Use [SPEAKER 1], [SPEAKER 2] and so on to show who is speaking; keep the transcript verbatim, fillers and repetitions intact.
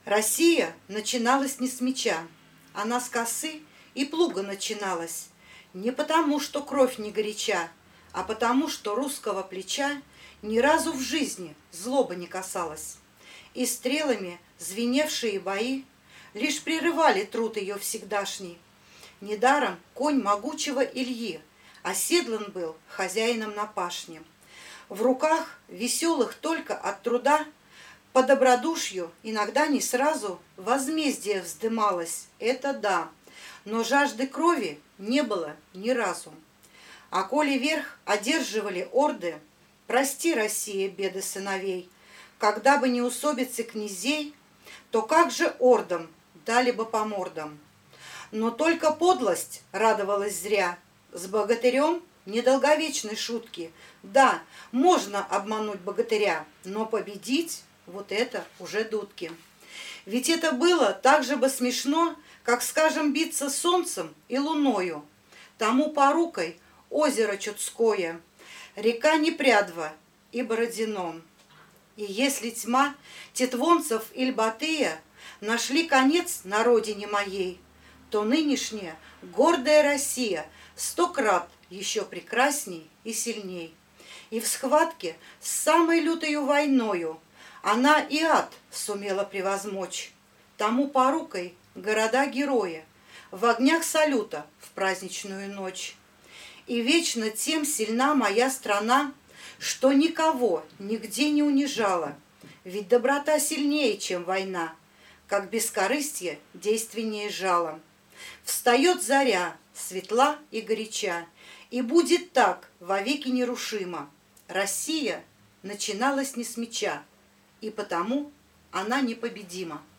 [SPEAKER 1] Россия начиналась не с меча, она с косы и плуга начиналась. Не потому, что кровь не горяча, а потому, что русского плеча ни разу в жизни злоба не касалась. И стрелами звеневшие бои лишь прерывали труд ее всегдашний. Недаром конь могучего Ильи оседлан был хозяином на пашне. В руках веселых только от труда по добродушью иногда не сразу возмездие вздымалось, это да, но жажды крови не было ни разу. А коли верх одерживали орды, прости, Россия, беды сыновей, когда бы не усобицы князей, то как же ордам дали бы по мордам? Но только подлость радовалась зря, с богатырем недолговечной шутки. Да, можно обмануть богатыря, но победить — вот это уже дудки. Ведь это было так же бы смешно, как, скажем, биться солнцем и луною. Тому порукой озеро Чудское, река Непрядва и Бородино. И если тьма тетвонцев Ильбатыя нашли конец на родине моей, то нынешняя гордая Россия сто крат еще прекрасней и сильней. И в схватке с самой лютою войною она и ад сумела превозмочь. Тому порукой города-герои в огнях салюта в праздничную ночь. И вечно тем сильна моя страна, что никого нигде не унижала. Ведь доброта сильнее, чем война, как бескорыстие действеннее жало. Встает заря, светла и горяча, и будет так вовеки нерушимо. Россия начиналась не с меча, и потому она непобедима.